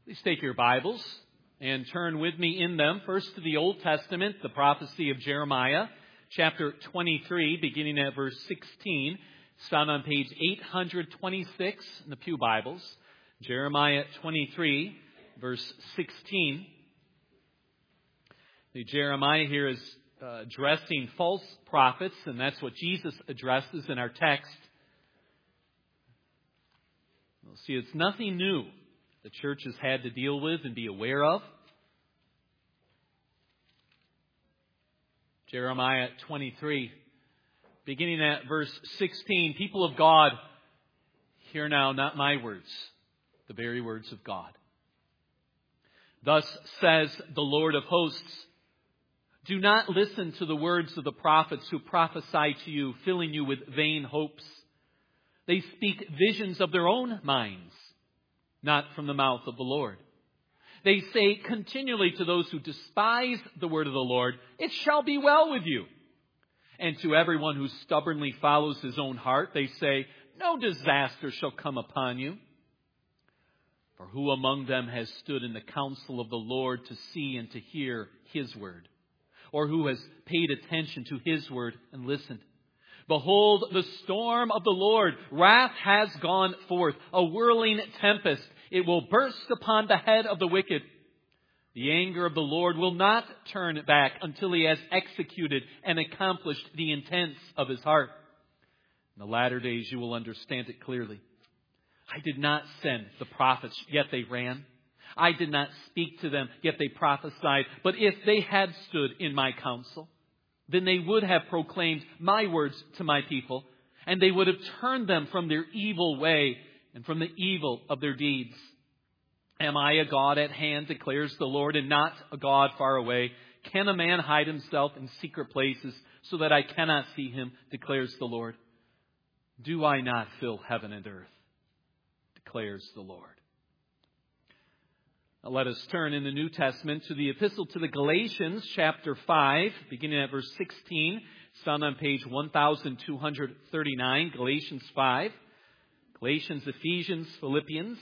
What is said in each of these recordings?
Please take your Bibles and turn with me in them first to the Old Testament, the prophecy of Jeremiah, chapter 23, beginning at verse 16. It's found on page 826 in the Pew Bibles. Jeremiah 23, verse 16. Jeremiah here is addressing false prophets, and that's what Jesus addresses in our text. We'll see it's nothing new the church has had to deal with and be aware of. Jeremiah 23, beginning at verse 16. People of God, hear now not my words, the very words of God. Thus says the Lord of hosts, do not listen to the words of the prophets who prophesy to you, filling you with vain hopes. They speak visions of their own minds, not from the mouth of the Lord. They say continually to those who despise the word of the Lord, it shall be well with you. And to everyone who stubbornly follows his own heart, they say, no disaster shall come upon you. For who among them has stood in the counsel of the Lord to see and to hear his word? Or who has paid attention to his word and listened? Behold, the storm of the Lord, wrath has gone forth, a whirling tempest. It will burst upon the head of the wicked. The anger of the Lord will not turn back until he has executed and accomplished the intents of his heart. In the latter days you will understand it clearly. I did not send the prophets, yet they ran. I did not speak to them, yet they prophesied. But if they had stood in my counsel, then they would have proclaimed my words to my people, and they would have turned them from their evil way and from the evil of their deeds. Am I a God at hand, declares the Lord, and not a God far away? Can a man hide himself in secret places so that I cannot see him, declares the Lord? Do I not fill heaven and earth, declares the Lord. Now let us turn in the New Testament to the Epistle to the Galatians, chapter 5, beginning at verse 16. It's found on page 1239, Galatians 5. Galatians, Ephesians, Philippians.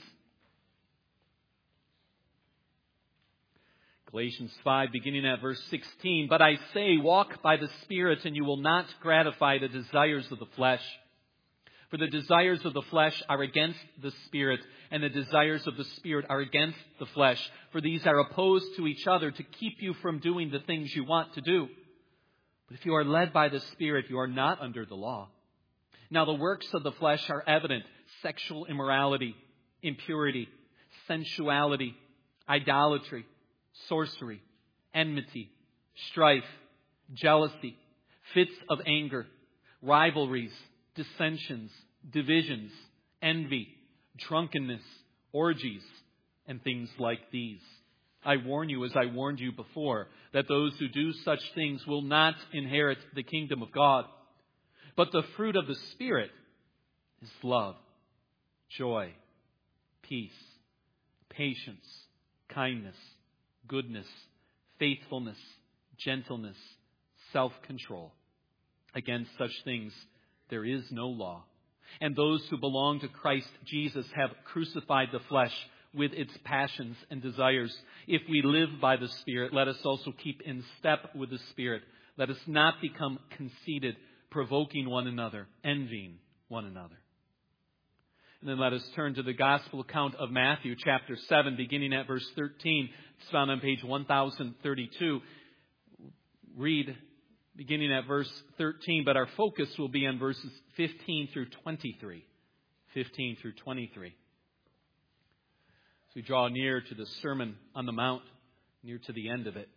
Galatians 5, beginning at verse 16. But I say, walk by the Spirit, and you will not gratify the desires of the flesh. For the desires of the flesh are against the Spirit, and the desires of the Spirit are against the flesh. For these are opposed to each other to keep you from doing the things you want to do. But if you are led by the Spirit, you are not under the law. Now the works of the flesh are evident: sexual immorality, impurity, sensuality, idolatry, sorcery, enmity, strife, jealousy, fits of anger, rivalries, dissensions, divisions, envy, drunkenness, orgies, and things like these. I warn you, as I warned you before, that those who do such things will not inherit the kingdom of God. But the fruit of the Spirit is love, joy, peace, patience, kindness, goodness, faithfulness, gentleness, self-control. Against such things there is no law. And those who belong to Christ Jesus have crucified the flesh with its passions and desires. If we live by the Spirit, let us also keep in step with the Spirit. Let us not become conceited, provoking one another, envying one another. And then let us turn to the Gospel account of Matthew, chapter 7, beginning at verse 13. It's found on page 1032. Read beginning at verse 13, but our focus will be on verses 15 through 23. 15 through 23. As we draw near to the Sermon on the Mount, near to the end of it.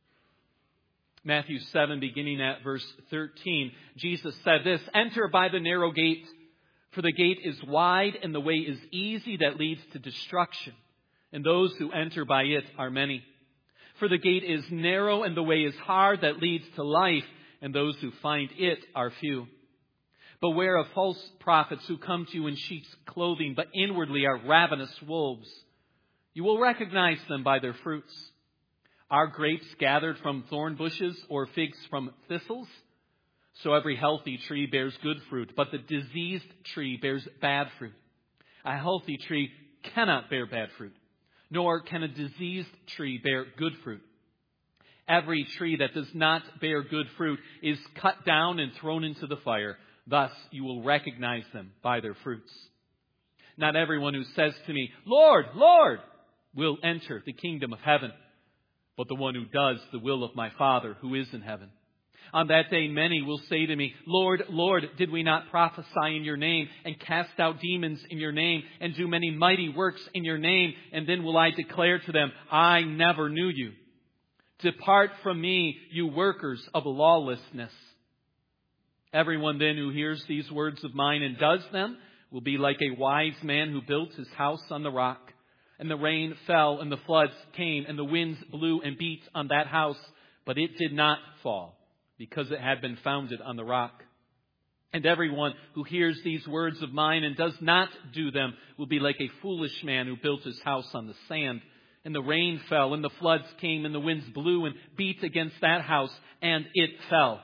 Matthew 7, beginning at verse 13, Jesus said this, enter by the narrow gate, for the gate is wide and the way is easy that leads to destruction, and those who enter by it are many. For the gate is narrow and the way is hard that leads to life, and those who find it are few. Beware of false prophets who come to you in sheep's clothing, but inwardly are ravenous wolves. You will recognize them by their fruits. Are grapes gathered from thorn bushes or figs from thistles? So every healthy tree bears good fruit, but the diseased tree bears bad fruit. A healthy tree cannot bear bad fruit, nor can a diseased tree bear good fruit. Every tree that does not bear good fruit is cut down and thrown into the fire. Thus you will recognize them by their fruits. Not everyone who says to me, 'Lord, Lord,' will enter the kingdom of heaven, but the one who does the will of my Father who is in heaven. On that day many will say to me, 'Lord, Lord, did we not prophesy in your name and cast out demons in your name and do many mighty works in your name?' And then will I declare to them, 'I never knew you. Depart from me, you workers of lawlessness.' Everyone then who hears these words of mine and does them will be like a wise man who built his house on the rock. And the rain fell and the floods came and the winds blew and beat on that house, but it did not fall, because it had been founded on the rock. And everyone who hears these words of mine and does not do them will be like a foolish man who built his house on the sand. And the rain fell and the floods came and the winds blew and beat against that house, and it fell.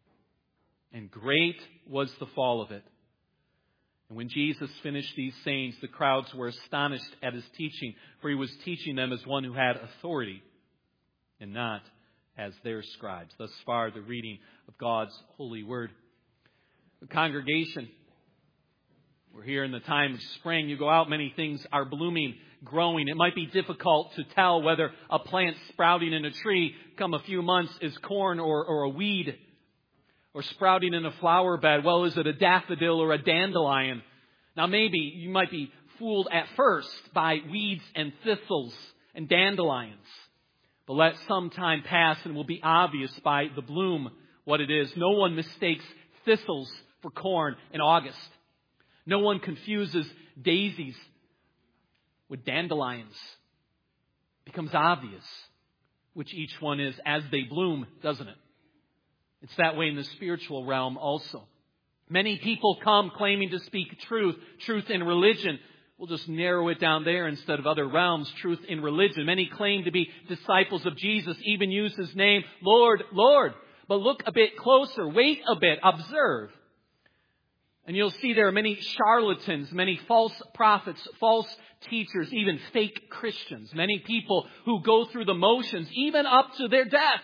And great was the fall of it. And when Jesus finished these sayings, the crowds were astonished at his teaching, for he was teaching them as one who had authority and not as their scribes." Thus far, the reading of God's holy word. The congregation, we're here in the time of spring. You go out, many things are blooming, growing. It might be difficult to tell whether a plant sprouting in a tree come a few months is corn or a weed, or sprouting in a flower bed. Well, is it a daffodil or a dandelion? Now, maybe you might be fooled at first by weeds and thistles and dandelions. But let some time pass and it will be obvious by the bloom what it is. No one mistakes thistles for corn in August. No one confuses daisies with dandelions. It becomes obvious which each one is as they bloom, doesn't it? It's that way in the spiritual realm also. Many people come claiming to speak truth in religion. We'll just narrow it down there instead of other realms, truth in religion. Many claim to be disciples of Jesus, even use his name, Lord, Lord. But look a bit closer, wait a bit, observe. And you'll see there are many charlatans, many false prophets, false teachers, even fake Christians. Many people who go through the motions, even up to their death,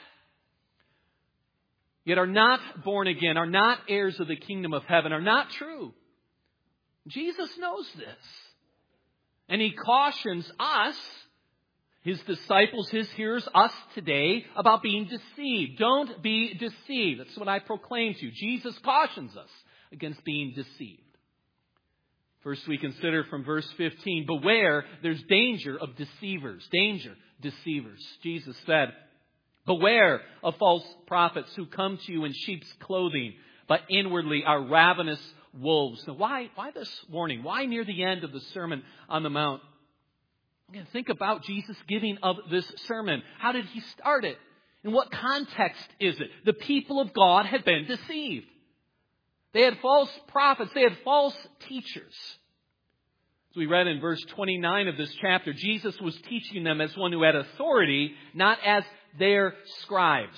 yet are not born again, are not heirs of the kingdom of heaven, are not true. Jesus knows this. And he cautions us, his disciples, his hearers, us today, about being deceived. Don't be deceived. That's what I proclaim to you. Jesus cautions us against being deceived. First, we consider from verse 15, beware, there's danger of deceivers. Danger, deceivers. Jesus said, beware of false prophets who come to you in sheep's clothing, but inwardly are ravenous wolves. Now, why this warning? Why near the end of the Sermon on the Mount? Again, think about Jesus giving of this sermon. How did he start it? In what context is it? The people of God had been deceived. They had false prophets. They had false teachers. As we read in verse 29 of this chapter, Jesus was teaching them as one who had authority, not as their scribes.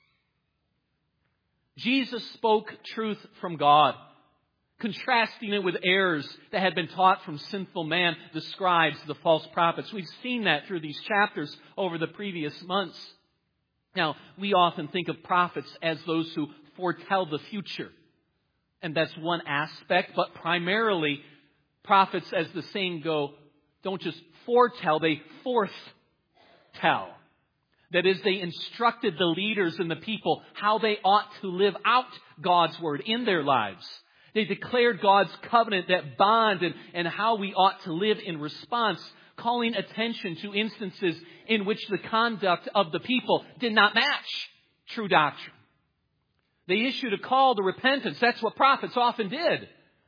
Jesus spoke truth from God, contrasting it with errors that had been taught from sinful man, the scribes, the false prophets. We've seen that through these chapters over the previous months. Now, we often think of prophets as those who foretell the future. And that's one aspect, but primarily prophets, as the saying go, don't just foretell, they forthtell. That is, they instructed the leaders and the people how they ought to live out God's word in their lives. They declared God's covenant, that bond, and how we ought to live in response, calling attention to instances in which the conduct of the people did not match true doctrine. They issued a call to repentance. That's what prophets often did.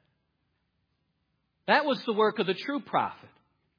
That was the work of the true prophet.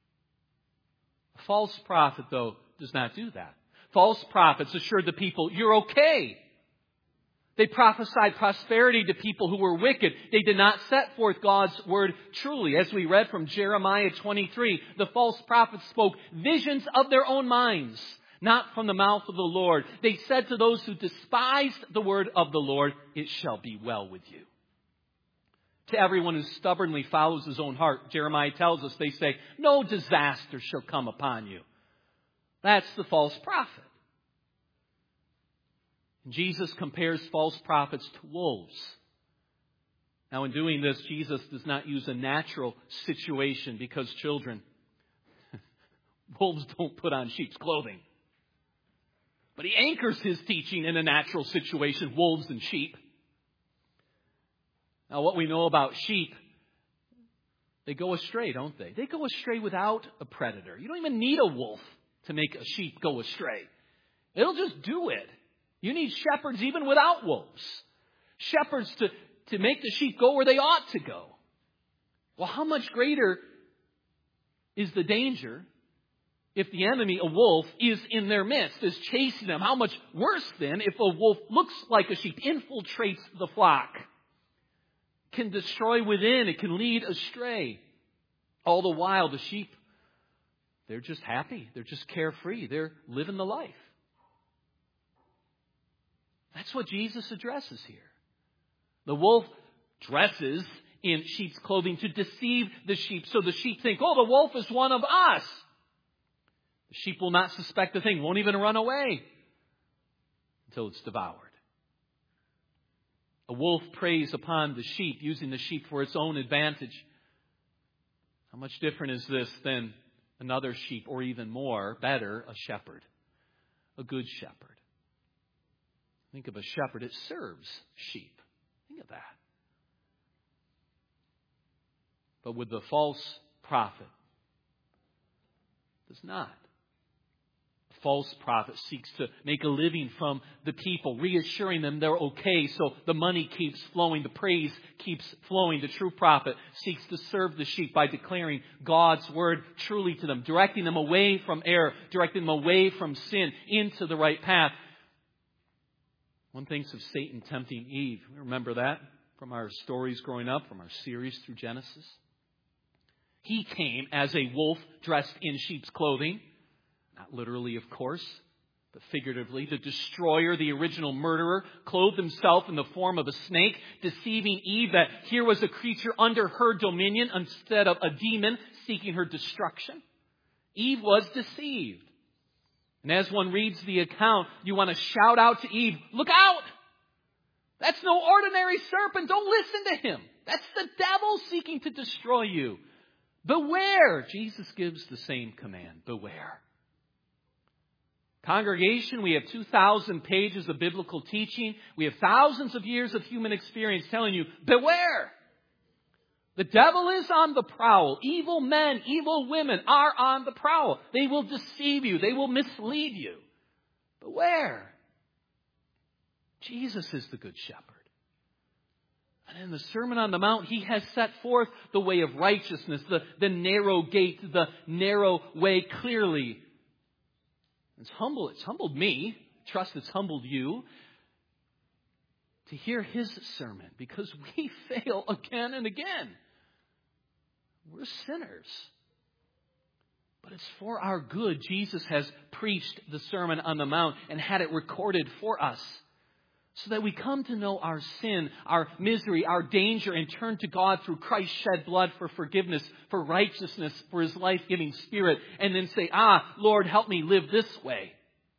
A false prophet, though, does not do that. False prophets assured the people, you're okay. They prophesied prosperity to people who were wicked. They did not set forth God's word truly. As we read from Jeremiah 23, the false prophets spoke visions of their own minds, not from the mouth of the Lord. They said to those who despised the word of the Lord, it shall be well with you. to everyone who stubbornly follows his own heart. Jeremiah tells us, they say, no disaster shall come upon you. That's the false prophet. And Jesus compares false prophets to wolves. Now, in doing this, Jesus does not use a natural situation because, children, wolves don't put on sheep's clothing. But he anchors his teaching in a natural situation, wolves and sheep. Now, what we know about sheep, they go astray, don't they? They go astray without a predator. You don't even need a wolf to make a sheep go astray. It'll just do it. You need shepherds even without wolves. Shepherds to make the sheep go where they ought to go. Well, how much greater is the danger if the enemy, a wolf, is in their midst, is chasing them? How much worse then if a wolf looks like a sheep, infiltrates the flock, can destroy within, it can lead astray. All the while, the sheep, they're just happy. They're just carefree. They're living the life. That's what Jesus addresses here. The wolf dresses in sheep's clothing to deceive the sheep. So the sheep think, oh, the wolf is one of us. The sheep will not suspect a thing, won't even run away until it's devoured. A wolf preys upon the sheep, using the sheep for its own advantage. How much different is this than another sheep, or even more, better, a shepherd, a good shepherd? Think of a shepherd, it serves sheep. Think of that. But with the false prophet, it does not. A false prophet seeks to make a living from the people, reassuring them they're okay, so the money keeps flowing, the praise keeps flowing. The true prophet seeks to serve the sheep by declaring God's word truly to them, directing them away from error, directing them away from sin into the right path. One thinks of Satan tempting Eve. Remember that from our stories growing up, from our series through Genesis? He came as a wolf dressed in sheep's clothing. Not literally, of course, but figuratively. The destroyer, the original murderer, clothed himself in the form of a snake, deceiving Eve that here was a creature under her dominion instead of a demon seeking her destruction. Eve was deceived. And as one reads the account, you want to shout out to Eve, look out! That's no ordinary serpent. Don't listen to him. That's the devil seeking to destroy you. Beware! Jesus gives the same command. Beware. Congregation, we have 2,000 pages of biblical teaching. We have thousands of years of human experience telling you, beware! The devil is on the prowl. Evil men, evil women are on the prowl. They will deceive you. They will mislead you. Beware. Jesus is the good shepherd. And in the Sermon on the Mount, he has set forth the way of righteousness, the narrow gate, the narrow way clearly. It's humbled me. Trust it's humbled you to hear his sermon, because we fail again and again. We're sinners. But it's for our good. Jesus has preached the Sermon on the Mount and had it recorded for us, so that we come to know our sin, our misery, our danger, and turn to God through Christ's shed blood for forgiveness, for righteousness, for his life-giving Spirit, and then say, Lord, help me live this way.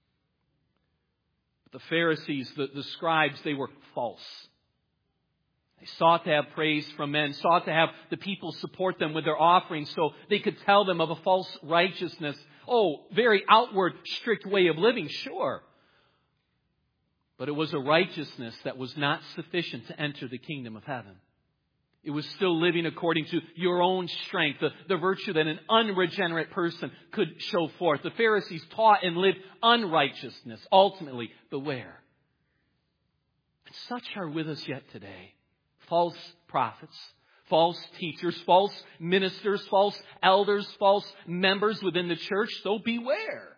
But the Pharisees, the scribes, they were false. They sought to have praise from men, sought to have the people support them with their offerings so they could tell them of a false righteousness. Oh, very outward, strict way of living, sure. But it was a righteousness that was not sufficient to enter the kingdom of heaven. It was still living according to your own strength, the virtue that an unregenerate person could show forth. The Pharisees taught and lived unrighteousness. Ultimately, beware. And such are with us yet today. False prophets, false teachers, false ministers, false elders, false members within the church. So beware.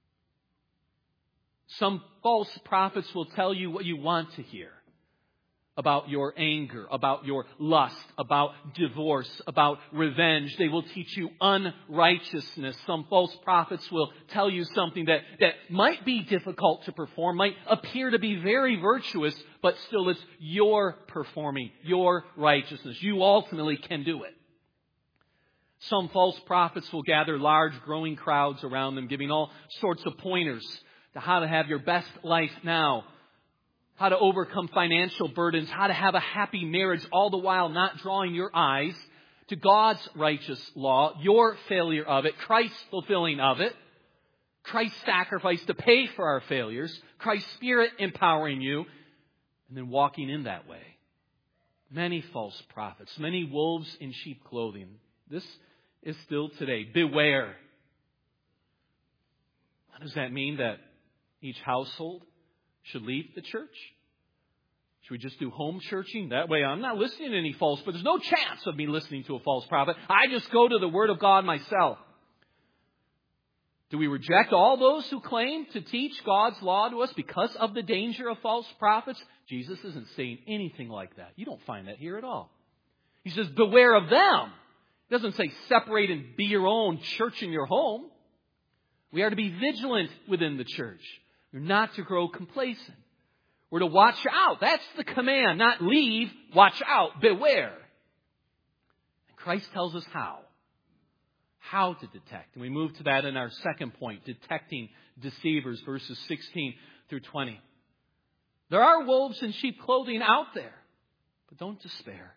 Some false prophets will tell you what you want to hear. about your anger, about your lust, about divorce, about revenge. They will teach you unrighteousness. Some false prophets will tell you something that might be difficult to perform, might appear to be very virtuous, but still it's your performing, your righteousness. You ultimately can do it. Some false prophets will gather large growing crowds around them, giving all sorts of pointers to how to have your best life now, how to overcome financial burdens, how to have a happy marriage, all the while not drawing your eyes to God's righteous law, your failure of it, Christ's fulfilling of it, Christ's sacrifice to pay for our failures, Christ's Spirit empowering you, and then walking in that way. Many false prophets, many wolves in sheep clothing. This is still today. Beware. Does that mean that each household should leave the church? Should we just do home churching? That way I'm not listening to any false, but there's no chance of me listening to a false prophet. I just go to the Word of God myself. Do we reject all those who claim to teach God's law to us because of the danger of false prophets? Jesus isn't saying anything like that. You don't find that here at all. He says, beware of them. He doesn't say separate and be your own church in your home. We are to be vigilant within the church. We're not to grow complacent. We're to watch out. That's the command. Not leave, watch out, beware. And Christ tells us how. How to detect. And we move to that in our second point, detecting deceivers, verses 16 through 20. There are wolves in sheep clothing out there, but don't despair.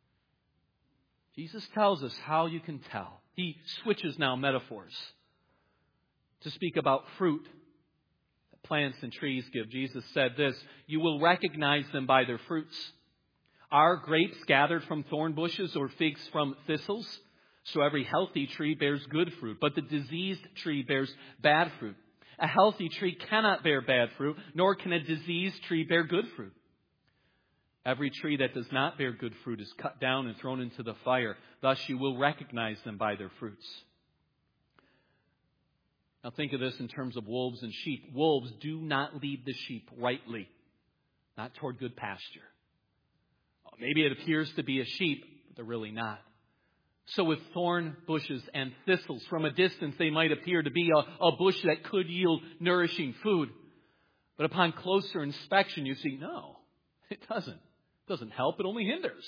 Jesus tells us how you can tell. He switches now metaphors to speak about fruit that plants and trees give. Jesus said this, you will recognize them by their fruits. Are grapes gathered from thorn bushes or figs from thistles? So every healthy tree bears good fruit, but the diseased tree bears bad fruit. A healthy tree cannot bear bad fruit, nor can a diseased tree bear good fruit. Every tree that does not bear good fruit is cut down and thrown into the fire. Thus you will recognize them by their fruits. Now think of this in terms of wolves and sheep. Wolves do not lead the sheep rightly, not toward good pasture. Maybe it appears to be a sheep, but they're really not. So with thorn bushes and thistles, from a distance they might appear to be a bush that could yield nourishing food. But upon closer inspection you see, no, it doesn't. It doesn't help, it only hinders.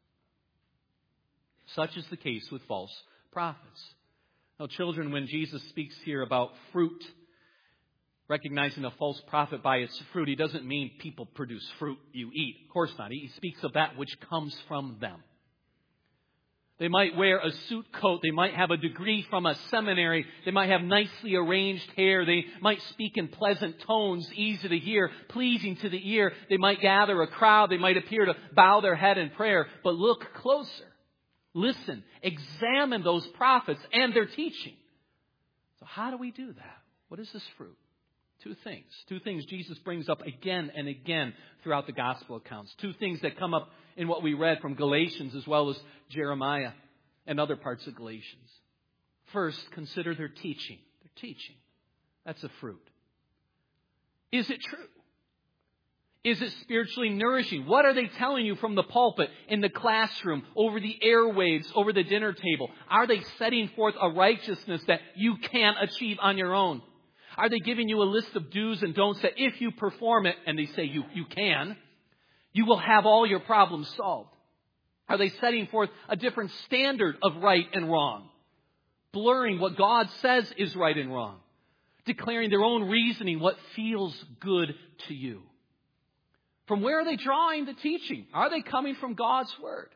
Such is the case with false prophets. Now, children, when Jesus speaks here about fruit, recognizing a false prophet by its fruit, he doesn't mean people produce fruit you eat. Of course not. He speaks of that which comes from them. They might wear a suit coat. They might have a degree from a seminary. They might have nicely arranged hair. They might speak in pleasant tones, easy to hear, pleasing to the ear. They might gather a crowd. They might appear to bow their head in prayer. But look closer. Listen, examine those prophets and their teaching. So how do we do that? What is this fruit? Two things. Two things Jesus brings up again and again throughout the gospel accounts. Two things that come up in what we read from Galatians as well as Jeremiah and other parts of Galatians. First, consider their teaching. Their teaching. That's a fruit. Is it true? Is it spiritually nourishing? What are they telling you from the pulpit, in the classroom, over the airwaves, over the dinner table? Are they setting forth a righteousness that you can't achieve on your own? Are they giving you a list of do's and don'ts that if you perform it, and they say you can, you will have all your problems solved? Are they setting forth a different standard of right and wrong? Blurring what God says is right and wrong. Declaring their own reasoning, what feels good to you. From where are they drawing the teaching? Are they coming from God's Word?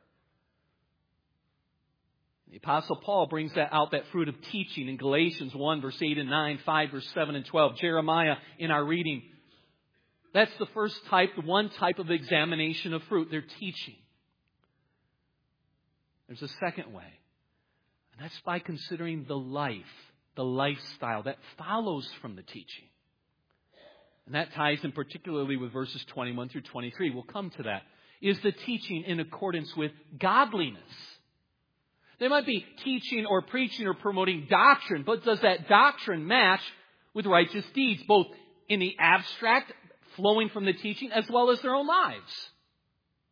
The Apostle Paul brings that fruit of teaching in Galatians 1, verse 8 and 9, 5, verse 7 and 12. Jeremiah in our reading. That's the first type, the one type of examination of fruit, their teaching. There's a second way. And that's by considering the lifestyle that follows from the teaching. And that ties in particularly with verses 21 through 23. We'll come to that. Is the teaching in accordance with godliness? They might be teaching or preaching or promoting doctrine, but does that doctrine match with righteous deeds, both in the abstract, flowing from the teaching, as well as their own lives?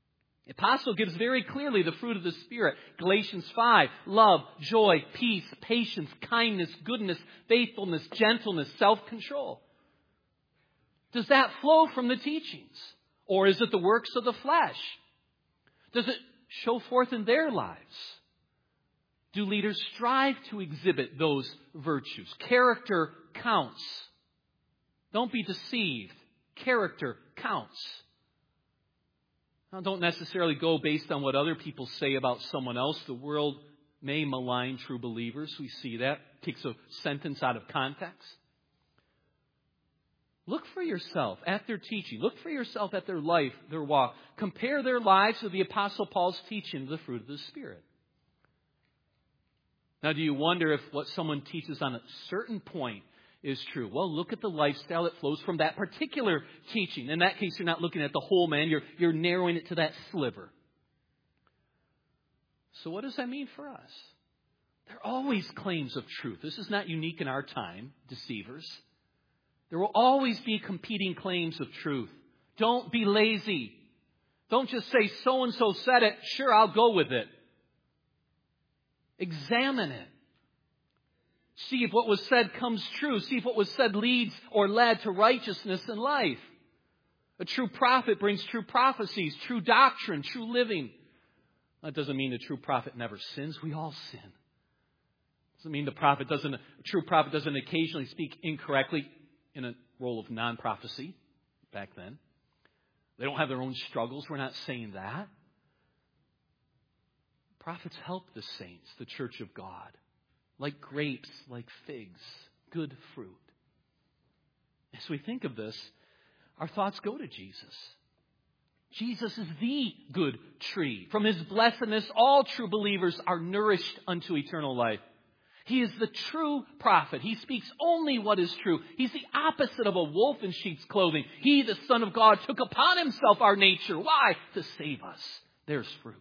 The apostle gives very clearly the fruit of the Spirit. Galatians 5, love, joy, peace, patience, kindness, goodness, faithfulness, gentleness, self-control. Does that flow from the teachings? Or is it the works of the flesh? Does it show forth in their lives? Do leaders strive to exhibit those virtues? Character counts. Don't be deceived. Character counts. Now, don't necessarily go based on what other people say about someone else. The world may malign true believers. We see that. Takes a sentence out of context. Look for yourself at their teaching. Look for yourself at their life, their walk. Compare their lives with the Apostle Paul's teaching of the fruit of the Spirit. Now, do you wonder if what someone teaches on a certain point is true? Well, look at the lifestyle that flows from that particular teaching. In that case, you're not looking at the whole man. You're narrowing it to that sliver. So what does that mean for us? There are always claims of truth. This is not unique in our time, deceivers. There will always be competing claims of truth. Don't be lazy. Don't just say, so-and-so said it. Sure, I'll go with it. Examine it. See if what was said comes true. See if what was said leads or led to righteousness in life. A true prophet brings true prophecies, true doctrine, true living. That doesn't mean the true prophet never sins. We all sin. Doesn't mean a true prophet doesn't occasionally speak incorrectly in a role of non-prophecy back then. They don't have their own struggles. We're not saying that. Prophets help the saints, the church of God. Like grapes, like figs, good fruit. As we think of this, our thoughts go to Jesus. Jesus is the good tree. From His blessedness, all true believers are nourished unto eternal life. He is the true prophet. He speaks only what is true. He's the opposite of a wolf in sheep's clothing. He, the Son of God, took upon Himself our nature. Why? To save us. There's fruit.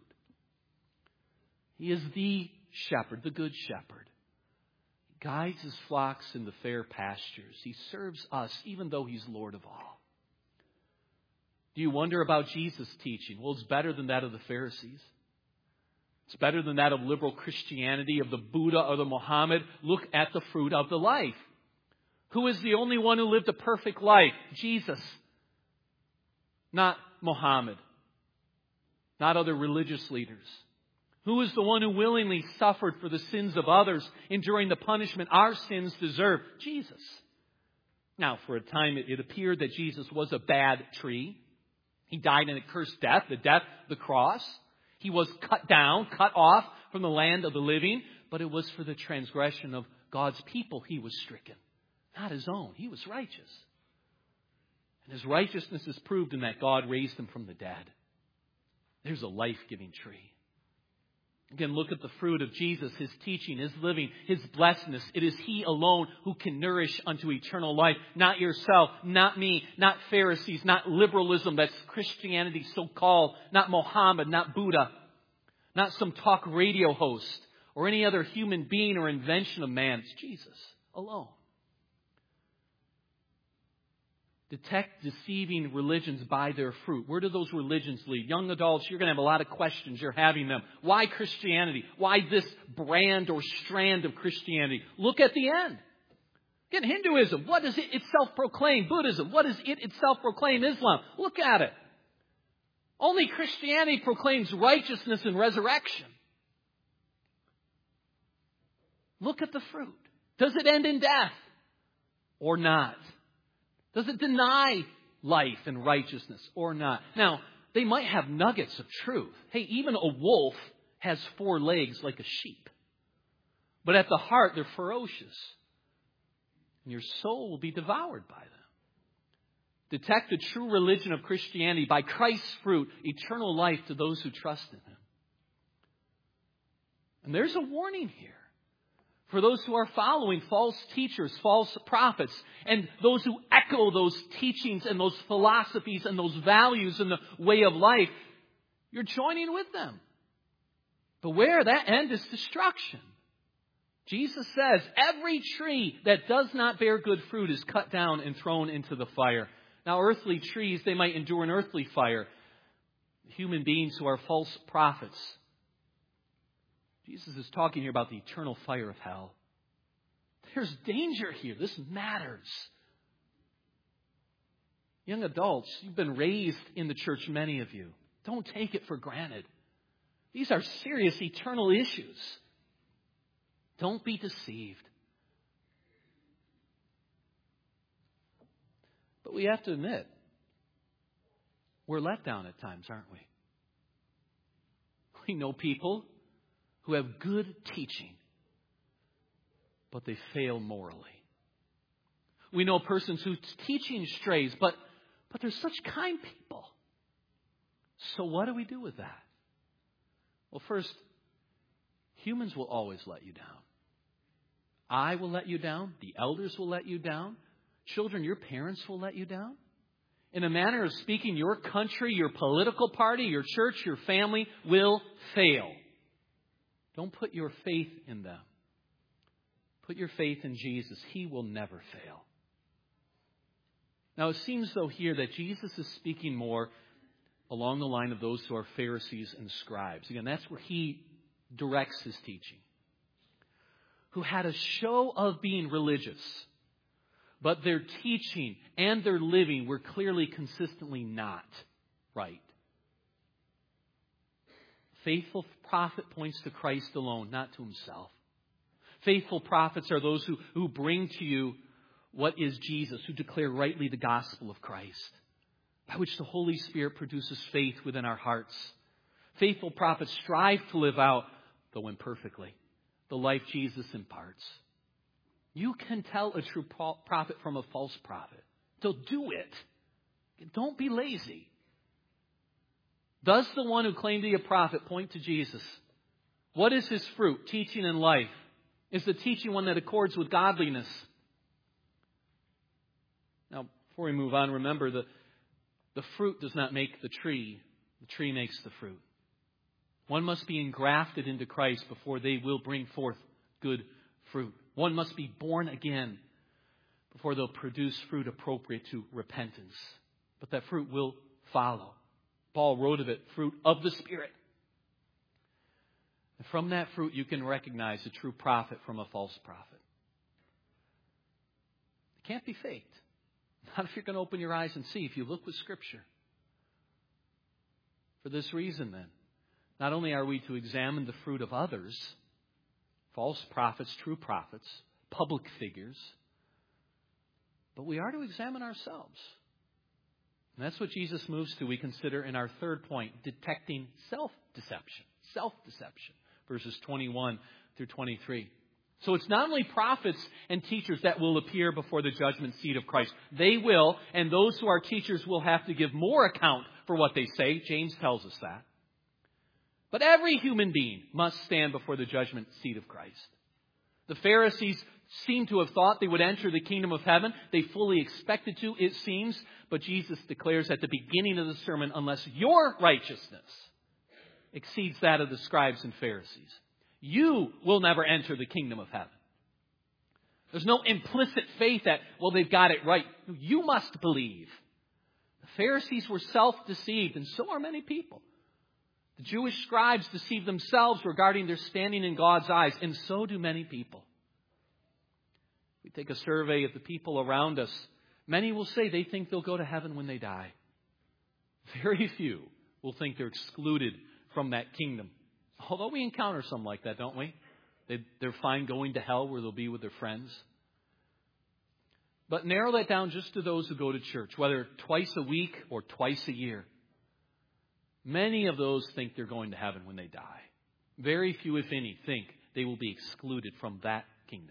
He is the shepherd, the good shepherd. He guides His flocks in the fair pastures. He serves us even though He's Lord of all. Do you wonder about Jesus' teaching? Well, it's better than that of the Pharisees. It's better than that of liberal Christianity, of the Buddha or the Muhammad. Look at the fruit of the life. Who is the only one who lived a perfect life? Jesus. Not Muhammad. Not other religious leaders. Who is the one who willingly suffered for the sins of others, enduring the punishment our sins deserve? Jesus. Now, for a time it appeared that Jesus was a bad tree. He died an accursed death, the cross. He was cut down, cut off from the land of the living, but it was for the transgression of God's people He was stricken, not His own. He was righteous. And His righteousness is proved in that God raised Him from the dead. There's a life-giving tree. Again, look at the fruit of Jesus, His teaching, His living, His blessedness. It is He alone who can nourish unto eternal life. Not yourself, not me, not Pharisees, not liberalism, that's Christianity so-called, not Mohammed, not Buddha, not some talk radio host or any other human being or invention of man. It's Jesus alone. Detect deceiving religions by their fruit. Where do those religions lead? Young adults, you're going to have a lot of questions. You're having them. Why Christianity? Why this brand or strand of Christianity? Look at the end. Again, Hinduism, what does it itself proclaim? Buddhism, what does it itself proclaim? Islam, look at it. Only Christianity proclaims righteousness and resurrection. Look at the fruit. Does it end in death or not? Does it deny life and righteousness or not? Now, they might have nuggets of truth. Hey, even a wolf has 4 legs like a sheep. But at the heart, they're ferocious. And your soul will be devoured by them. Detect the true religion of Christianity by Christ's fruit, eternal life to those who trust in Him. And there's a warning here. For those who are following false teachers, false prophets, and those who echo those teachings and those philosophies and those values in the way of life, you're joining with them. Beware, that end is destruction. Jesus says, every tree that does not bear good fruit is cut down and thrown into the fire. Now, earthly trees, they might endure an earthly fire. human beings who are false prophets. Jesus is talking here about the eternal fire of hell. There's danger here. This matters. Young adults, you've been raised in the church, many of you. Don't take it for granted. These are serious eternal issues. Don't be deceived. But we have to admit, we're let down at times, aren't we? We know people who have good teaching, but they fail morally. We know persons whose teaching strays, but they're such kind people. So what do we do with that? Well, first, humans will always let you down. I will let you down. The elders will let you down. Children, your parents will let you down. In a manner of speaking, your country, your political party, your church, your family will fail. Don't put your faith in them. Put your faith in Jesus. He will never fail. Now, it seems, though, here that Jesus is speaking more along the line of those who are Pharisees and scribes. Again, that's where he directs his teaching. Who had a show of being religious, but their teaching and their living were clearly consistently not right. Faithful prophet points to Christ alone, not to himself. Faithful prophets are those who bring to you what is Jesus, who declare rightly the gospel of Christ, by which the Holy Spirit produces faith within our hearts. Faithful prophets strive to live out, though imperfectly, the life Jesus imparts. You can tell a true prophet from a false prophet. So do it. Don't be lazy. Does the one who claimed to be a prophet point to Jesus? What is his fruit, teaching, and life? Is the teaching one that accords with godliness? Now, before we move on, remember the fruit does not make the tree. The tree makes the fruit. One must be engrafted into Christ before they will bring forth good fruit. One must be born again before they'll produce fruit appropriate to repentance. But that fruit will follow. Paul wrote of it, fruit of the Spirit. And from that fruit, you can recognize a true prophet from a false prophet. It can't be faked. Not if you're going to open your eyes and see, if you look with Scripture. For this reason, then, not only are we to examine the fruit of others, false prophets, true prophets, public figures, but we are to examine ourselves. And that's what Jesus moves to, we consider in our third point, detecting self-deception. Self-deception, verses 21 through 23. So it's not only prophets and teachers that will appear before the judgment seat of Christ. They will, and those who are teachers will have to give more account for what they say. James tells us that. But every human being must stand before the judgment seat of Christ. The Pharisees seem to have thought they would enter the kingdom of heaven. They fully expected to, it seems. But Jesus declares at the beginning of the sermon, unless your righteousness exceeds that of the scribes and Pharisees, you will never enter the kingdom of heaven. There's no implicit faith that, well, they've got it right. You must believe. The Pharisees were self-deceived, and so are many people. The Jewish scribes deceived themselves regarding their standing in God's eyes, and so do many people. We take a survey of the people around us. Many will say they think they'll go to heaven when they die. Very few will think they're excluded from that kingdom. Although we encounter some like that, don't we? They're fine going to hell where they'll be with their friends. But narrow that down just to those who go to church, whether twice a week or twice a year. Many of those think they're going to heaven when they die. Very few, if any, think they will be excluded from that kingdom.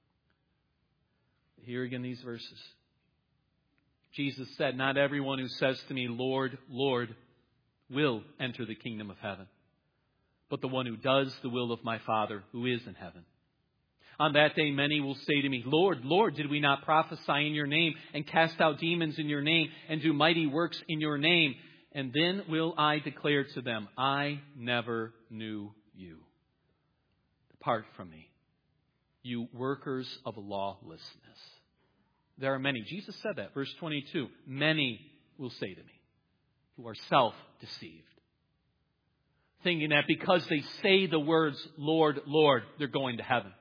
Here again, these verses. Jesus said, "Not everyone who says to me, 'Lord, Lord,' will enter the kingdom of heaven, but the one who does the will of my Father who is in heaven. On that day, many will say to me, 'Lord, Lord, did we not prophesy in your name and cast out demons in your name and do mighty works in your name?' And then will I declare to them, 'I never knew you. Depart from me, you workers of lawlessness.'" There are many. Jesus said that. Verse 22, many will say to me, who are self-deceived. thinking that because they say the words, Lord, Lord, they're going to heaven.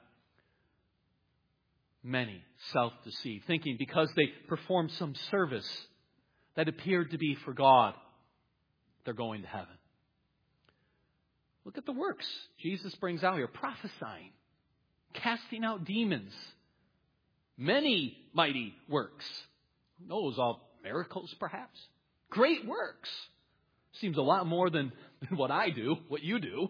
Many self-deceive, thinking because they perform some service that appeared to be for God, they're going to heaven. Look at the works Jesus brings out here. Prophesying, casting out demons, many mighty works. Who knows, all miracles perhaps? Great works. Seems a lot more than what I do, what you do.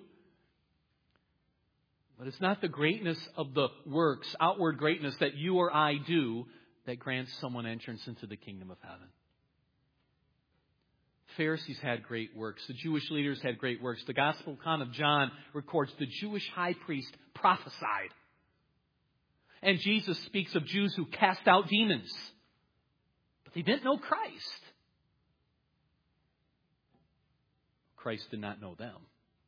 But it's not the greatness of the works, outward greatness that you or I do, that grants someone entrance into the kingdom of heaven. Pharisees had great works. The Jewish leaders had great works. The Gospel account of John records the Jewish high priest prophesied. And Jesus speaks of Jews who cast out demons. But they didn't know Christ. Christ did not know them.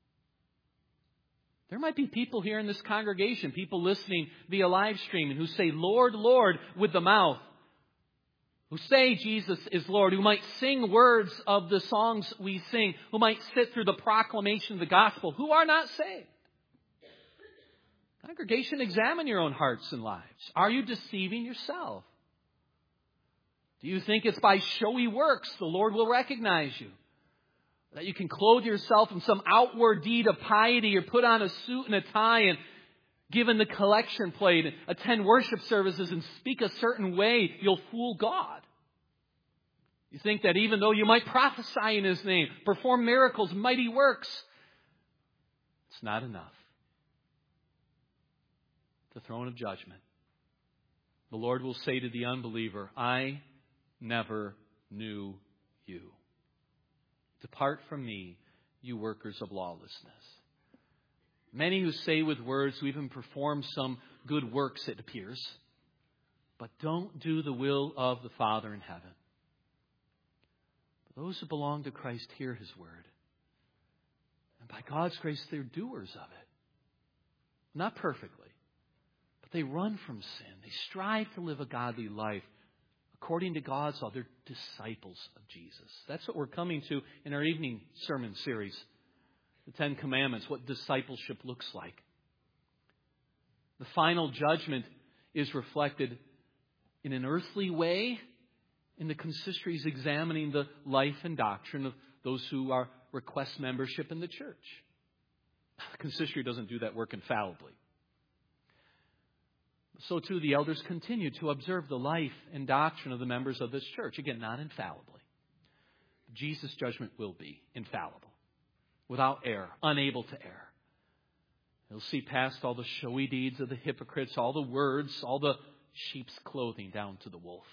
There might be people here in this congregation, people listening via live streaming, who say, Lord, Lord, with the mouth. Who say Jesus is Lord, who might sing words of the songs we sing, who might sit through the proclamation of the gospel, who are not saved. Congregation, examine your own hearts and lives. Are you deceiving yourself? Do you think it's by showy works the Lord will recognize you? That you can clothe yourself in some outward deed of piety or put on a suit and a tie and give in the collection plate and attend worship services and speak a certain way, you'll fool God. You think that even though you might prophesy in His name, perform miracles, mighty works, it's not enough. The throne of judgment. The Lord will say to the unbeliever, I never knew you. Depart from me, you workers of lawlessness. Many who say with words, who even perform some good works, it appears, but don't do the will of the Father in heaven. But those who belong to Christ hear His word. And by God's grace, they're doers of it. Not perfectly, but they run from sin. They strive to live a godly life. According to God's law, they're disciples of Jesus. That's what we're coming to in our evening sermon series. The Ten Commandments, what discipleship looks like. The final judgment is reflected in an earthly way in the consistories examining the life and doctrine of those who request membership in the church. The consistory doesn't do that work infallibly. So too the elders continue to observe the life and doctrine of the members of this church. Again, not infallibly. Jesus' judgment will be infallible, without error, unable to err. He'll see past all the showy deeds of the hypocrites, all the words, all the sheep's clothing down to the wolf.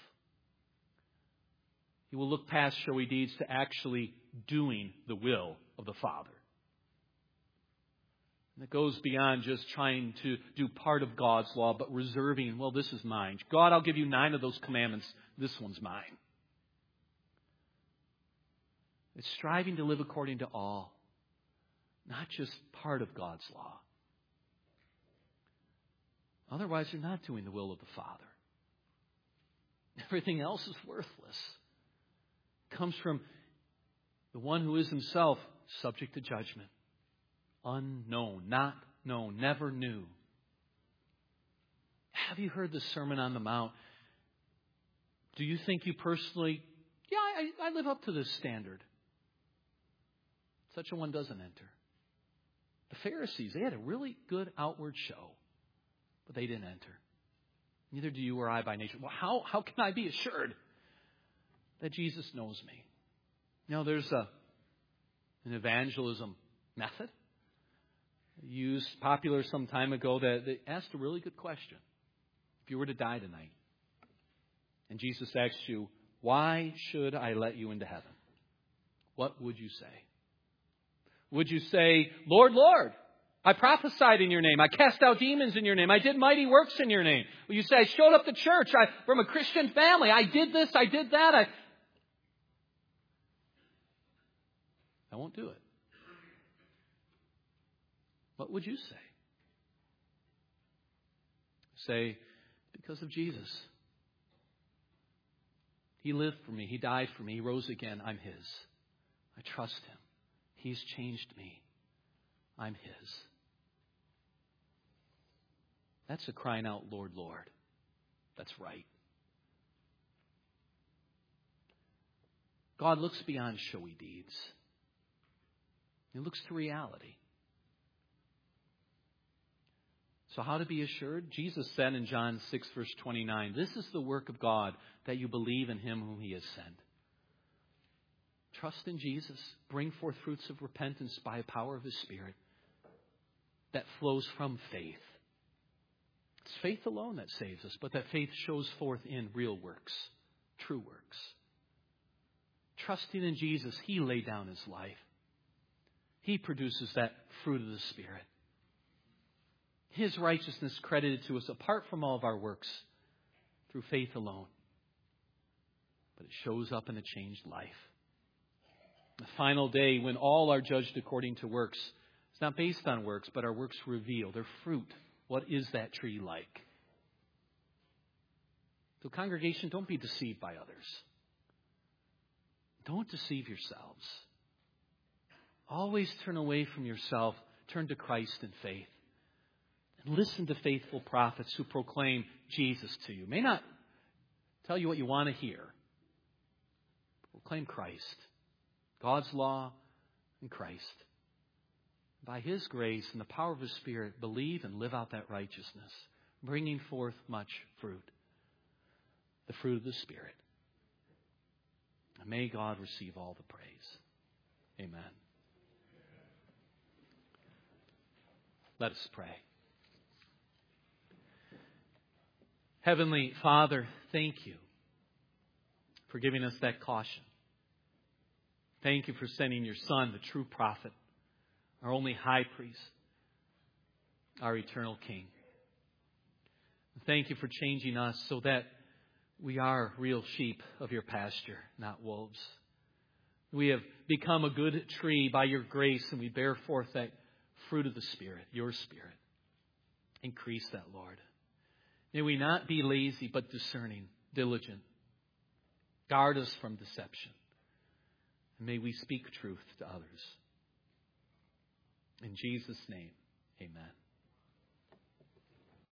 He will look past showy deeds to actually doing the will of the Father. And it goes beyond just trying to do part of God's law, but reserving, well, this is mine. God, I'll give you 9 of those commandments. This one's mine. It's striving to live according to all, not just part of God's law. Otherwise, you're not doing the will of the Father. Everything else is worthless. It comes from the one who is Himself subject to judgment. Unknown, not known, never knew. Have you heard the Sermon on the Mount? Do you think you personally, I live up to this standard? Such a one doesn't enter. The Pharisees, they had a really good outward show, but they didn't enter. Neither do you or I by nature. Well, how can I be assured that Jesus knows me? There's an evangelism method used popular some time ago that asked a really good question. If you were to die tonight and Jesus asked you, why should I let you into heaven? What would you say? Would you say, Lord, Lord, I prophesied in your name. I cast out demons in your name. I did mighty works in your name. Will you say, I showed up to church. From a Christian family. I did this. I did that. I won't do it. What would you say? Say, because of Jesus. He lived for me. He died for me. He rose again. I'm His. I trust Him. He's changed me. I'm His. That's a crying out, Lord, Lord. That's right. God looks beyond showy deeds. He looks to reality. So how to be assured? Jesus said in John 6, verse 29, this is the work of God, that you believe in Him whom He has sent. Trust in Jesus. Bring forth fruits of repentance by the power of His Spirit that flows from faith. It's faith alone that saves us, but that faith shows forth in real works, true works. Trusting in Jesus, He laid down His life. He produces that fruit of the Spirit. His righteousness credited to us apart from all of our works through faith alone. But it shows up in a changed life. The final day when all are judged according to works. It's not based on works, but our works reveal their fruit. What is that tree like? So congregation, don't be deceived by others. Don't deceive yourselves. Always turn away from yourself. Turn to Christ in faith. And listen to faithful prophets who proclaim Jesus to you. May not tell you what you want to hear. Proclaim Christ. God's law and Christ. By His grace and the power of His Spirit, believe and live out that righteousness, bringing forth much fruit. The fruit of the Spirit. And may God receive all the praise. Amen. Let us pray. Heavenly Father, thank you for giving us that caution. Thank you for sending your Son, the true prophet, our only high priest, our eternal King. Thank you for changing us so that we are real sheep of your pasture, not wolves. We have become a good tree by your grace, and we bear forth that fruit of the Spirit, your Spirit. Increase that, Lord. May we not be lazy, but discerning, diligent. Guard us from deception. And may we speak truth to others. In Jesus' name, amen.